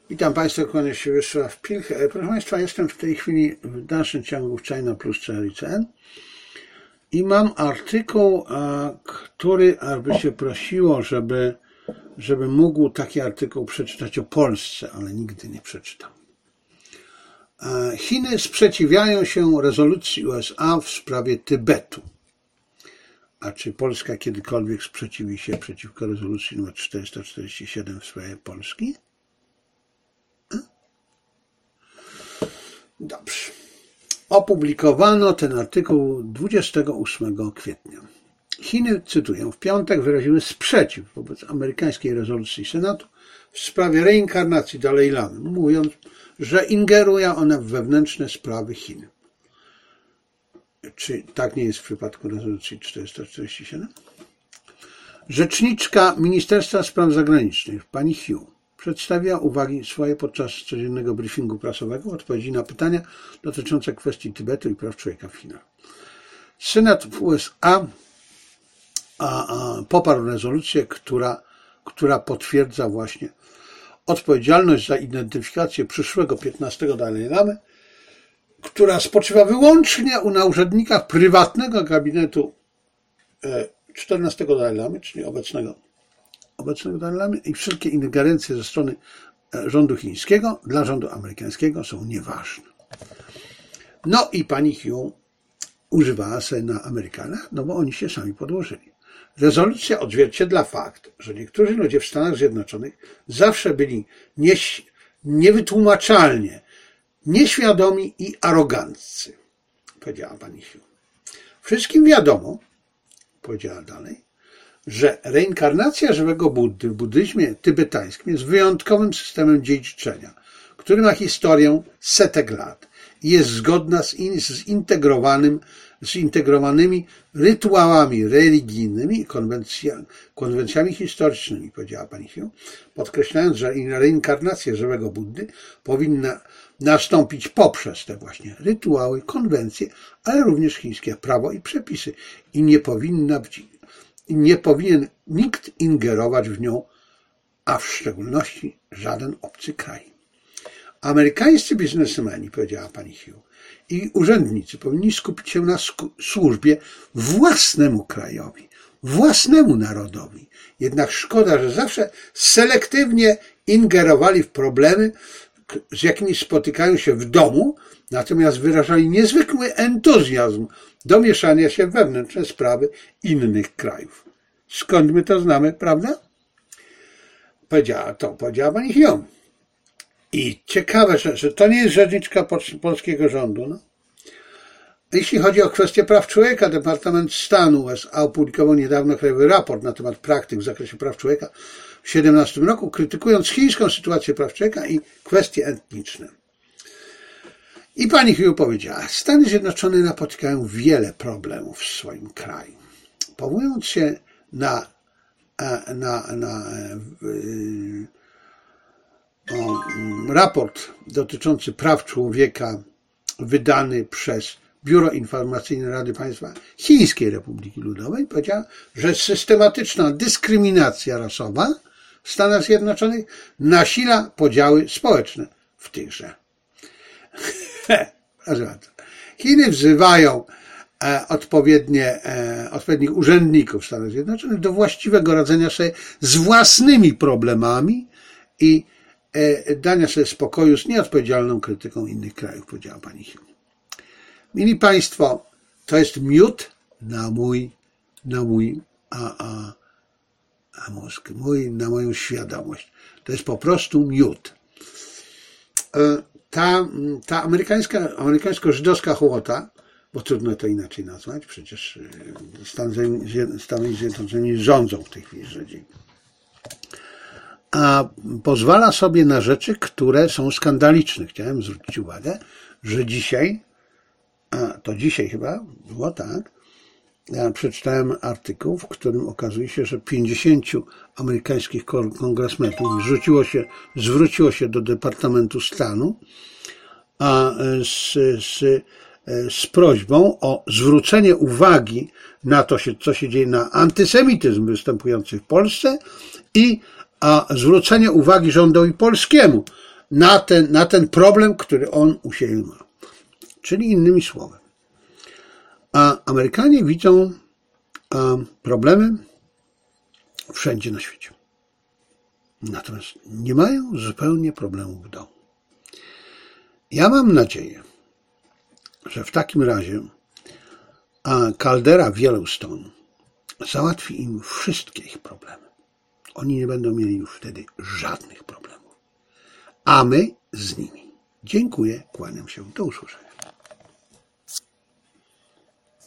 Witam Państwa, kłaniam się Wiesław Pilch. Proszę Państwa, jestem w tej chwili w dalszym ciągu w China Plus CRICN i mam artykuł, który by się prosiło, żeby mógł taki artykuł przeczytać o Polsce, ale nigdy nie przeczytam. Chiny sprzeciwiają się rezolucji USA w sprawie Tybetu. A czy Polska kiedykolwiek sprzeciwi się przeciwko rezolucji nr 447 w sprawie Polski? Dobrze. Opublikowano ten artykuł 28 kwietnia. Chiny, cytuję, w piątek wyraziły sprzeciw wobec amerykańskiej rezolucji Senatu w sprawie reinkarnacji Dalai Lamy, mówiąc, że ingeruje ona w wewnętrzne sprawy Chin. Czy tak nie jest w przypadku rezolucji 447? Rzeczniczka Ministerstwa Spraw Zagranicznych, pani Hu, przedstawiła uwagi swoje podczas codziennego briefingu prasowego w odpowiedzi na pytania dotyczące kwestii Tybetu i praw człowieka w Chinach. Senat w USA poparł rezolucję, która potwierdza właśnie odpowiedzialność za identyfikację przyszłego 15 Dalai Lamy, która spoczywa wyłącznie na urzędnikach prywatnego gabinetu 14 Dalai Lamy, czyli obecnego Dalai Lamy, i wszelkie ingerencje ze strony rządu chińskiego dla rządu amerykańskiego są nieważne. No i pani Hu używała sobie na Amerykanach, no bo oni się sami podłożyli. Rezolucja odzwierciedla fakt, że niektórzy ludzie w Stanach Zjednoczonych zawsze byli niewytłumaczalnie nieświadomi i aroganccy, powiedziała pani Hu. Wszystkim wiadomo, powiedziała dalej, że reinkarnacja żywego Buddy w buddyzmie tybetańskim jest wyjątkowym systemem dziedziczenia, który ma historię setek lat i jest zgodna z zintegrowanymi rytuałami religijnymi i konwencjami historycznymi, powiedziała pani Hu, podkreślając, że reinkarnacja żywego Buddy powinna nastąpić poprzez te właśnie rytuały, konwencje, ale również chińskie prawo i przepisy i nie powinien nikt ingerować w nią, a w szczególności żaden obcy kraj. Amerykańscy biznesmeni, powiedziała pani Hu, i urzędnicy powinni skupić się na służbie własnemu krajowi, własnemu narodowi. Jednak szkoda, że zawsze selektywnie ingerowali w problemy, z jakimi spotykają się w domu, natomiast wyrażali niezwykły entuzjazm do mieszania się w wewnętrzne sprawy innych krajów. Skąd my to znamy, prawda? Powiedziała pani Hu. I ciekawe, że to nie jest rzeczniczka polskiego rządu. No. Jeśli chodzi o kwestię praw człowieka, Departament Stanu USA opublikował niedawno krajowy raport na temat praktyk w zakresie praw człowieka w 2017 roku, krytykując chińską sytuację praw człowieka i kwestie etniczne. I pani Hu powiedziała, Stany Zjednoczone napotykają wiele problemów w swoim kraju. Powołując się na raport dotyczący praw człowieka wydany przez Biuro Informacyjne Rady Państwa Chińskiej Republiki Ludowej, powiedziała, że systematyczna dyskryminacja rasowa w Stanach Zjednoczonych nasila podziały społeczne w tychże. Chiny wzywają odpowiednich urzędników Stanów Zjednoczonych do właściwego radzenia sobie z własnymi problemami i dania sobie spokoju z nieodpowiedzialną krytyką innych krajów, powiedziała pani Hu. Mili Państwo, to jest miód na mój mózg, na moją świadomość. To jest po prostu miód. Ta amerykańsko-żydowska hołota, bo trudno to inaczej nazwać, przecież Stanami Zjednoczonymi rządzą w tej chwili Żydzi, a pozwala sobie na rzeczy, które są skandaliczne. Chciałem zwrócić uwagę, że dzisiaj chyba było tak, ja przeczytałem artykuł, w którym okazuje się, że 50 amerykańskich kongresmenów zwróciło się do Departamentu Stanu z prośbą o zwrócenie uwagi na to, co się dzieje, na antysemityzm występujący w Polsce i zwrócenie uwagi rządowi polskiemu na ten problem, który on u siebie ma. Czyli innymi słowy, Amerykanie widzą problemy wszędzie na świecie. Natomiast nie mają zupełnie problemów w domu. Ja mam nadzieję, że w takim razie kaldera w Yellowstone załatwi im wszystkie ich problemy. Oni nie będą mieli już wtedy żadnych problemów. A my z nimi. Dziękuję, kłaniam się, do usłyszenia.